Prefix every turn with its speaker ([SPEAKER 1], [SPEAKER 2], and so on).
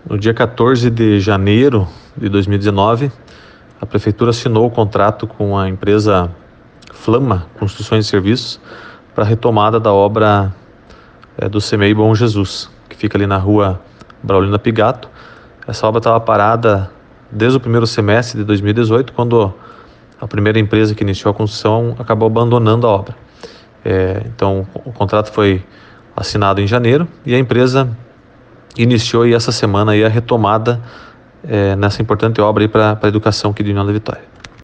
[SPEAKER 1] No dia 14 de janeiro de 2019, a Prefeitura assinou o contrato com a empresa Flama Construções e Serviços para a retomada da obra do CEMEI Bom Jesus, que fica ali na rua Braulina Pigato. Essa obra estava parada desde o primeiro semestre de 2018, quando a primeira empresa que iniciou a construção acabou abandonando a obra. Então, o contrato foi assinado em janeiro e a empresa iniciou aí essa semana aí a retomada nessa importante obra para a educação aqui de União da Vitória.